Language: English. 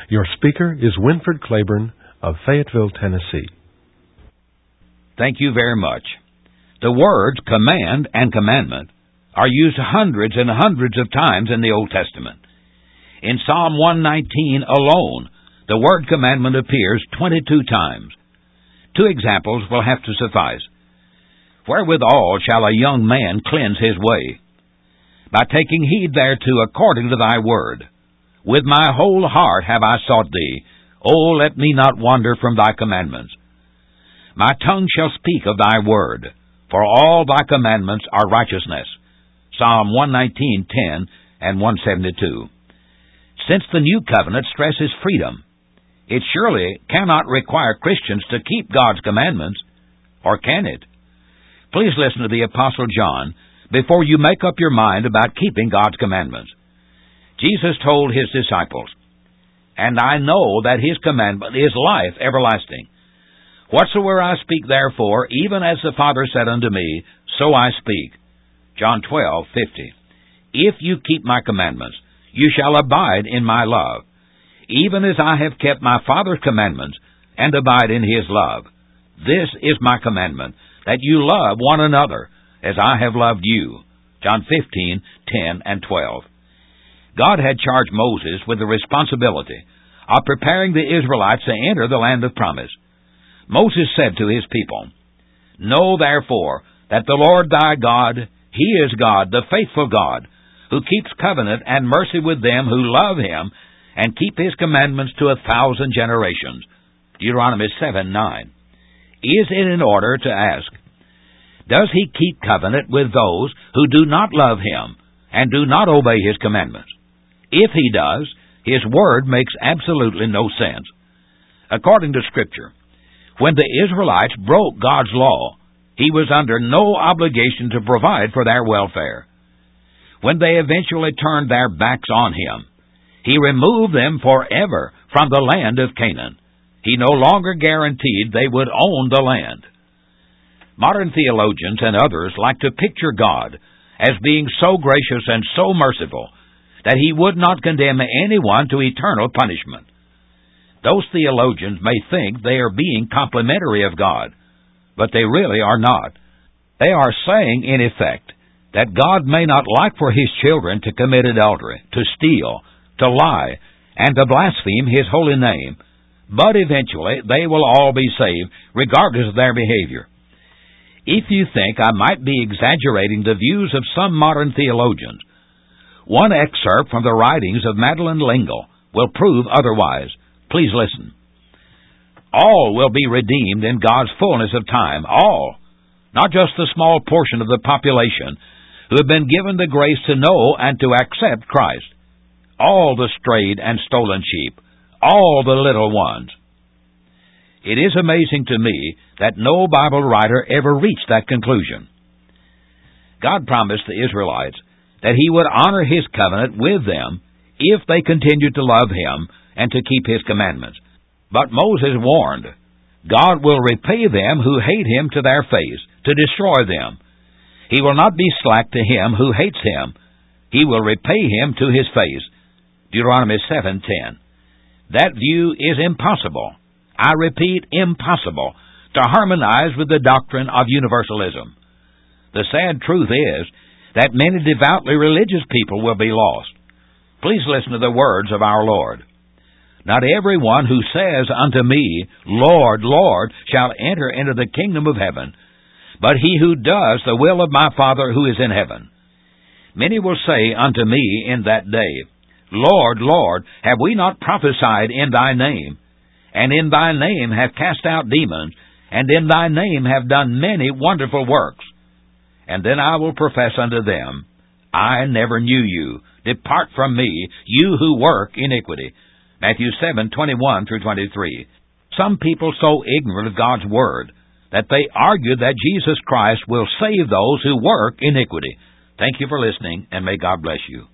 Your speaker is Winfred Claiborne of Fayetteville, Tennessee. Thank you very much. The words command and commandment are used hundreds and hundreds of times in the Old Testament. In Psalm 119 alone, the word commandment appears 22 times. Two examples will have to suffice. Wherewithal shall a young man cleanse his way? By taking heed thereto according to thy word. With my whole heart have I sought thee. O let me not wander from thy commandments. My tongue shall speak of thy word, for all thy commandments are righteousness. Psalm 119:10 and 172. Since the new covenant stresses freedom, it surely cannot require Christians to keep God's commandments, or can it? Please listen to the Apostle John before you make up your mind about keeping God's commandments. Jesus told his disciples, "And I know that his commandment is life everlasting. Whatsoever I speak therefore, even as the Father said unto me, so I speak." John 12:50. If you keep my commandments, you shall abide in my love, even as I have kept my Father's commandments, and abide in his love. This is my commandment, that you love one another, as I have loved you. John 15:10 and 12. God had charged Moses with the responsibility of preparing the Israelites to enter the land of promise. Moses said to his people, "Know therefore that the Lord thy God, he is God, the faithful God, who keeps covenant and mercy with them who love him and keep his commandments to 1,000 generations." Deuteronomy 7:9. Is it in order to ask, does he keep covenant with those who do not love him and do not obey his commandments? If he does, his word makes absolutely no sense. According to Scripture, when the Israelites broke God's law, he was under no obligation to provide for their welfare. When they eventually turned their backs on him, he removed them forever from the land of Canaan. He no longer guaranteed they would own the land. Modern theologians and others like to picture God as being so gracious and so merciful that he would not condemn anyone to eternal punishment. Those theologians may think they are being complimentary of God, but they really are not. They are saying, in effect, that God may not like for his children to commit adultery, to steal, to lie, and to blaspheme his holy name, but eventually they will all be saved, regardless of their behavior. If you think I might be exaggerating the views of some modern theologians, one excerpt from the writings of Madeleine L'Engle will prove otherwise. Please listen. All will be redeemed in God's fullness of time. All. Not just the small portion of the population who have been given the grace to know and to accept Christ. All the strayed and stolen sheep. All the little ones. It is amazing to me that no Bible writer ever reached that conclusion. God promised the Israelites that he would honor his covenant with them if they continued to love him and to keep his commandments. But Moses warned, God will repay them who hate him to their face, to destroy them. He will not be slack to him who hates him. He will repay him to his face. Deuteronomy 7:10. That view is impossible. I repeat, impossible to harmonize with the doctrine of universalism. The sad truth is that many devoutly religious people will be lost. Please listen to the words of our Lord. Not everyone who says unto me, Lord, Lord, shall enter into the kingdom of heaven, but he who does the will of my Father who is in heaven. Many will say unto me in that day, Lord, Lord, have we not prophesied in thy name, and in thy name have cast out demons, and in thy name have done many wonderful works? And then I will profess unto them, I never knew you. Depart from me, you who work iniquity. Matthew 7:21 through 23. Some people so ignorant of God's Word that they argue that Jesus Christ will save those who work iniquity. Thank you for listening, and may God bless you.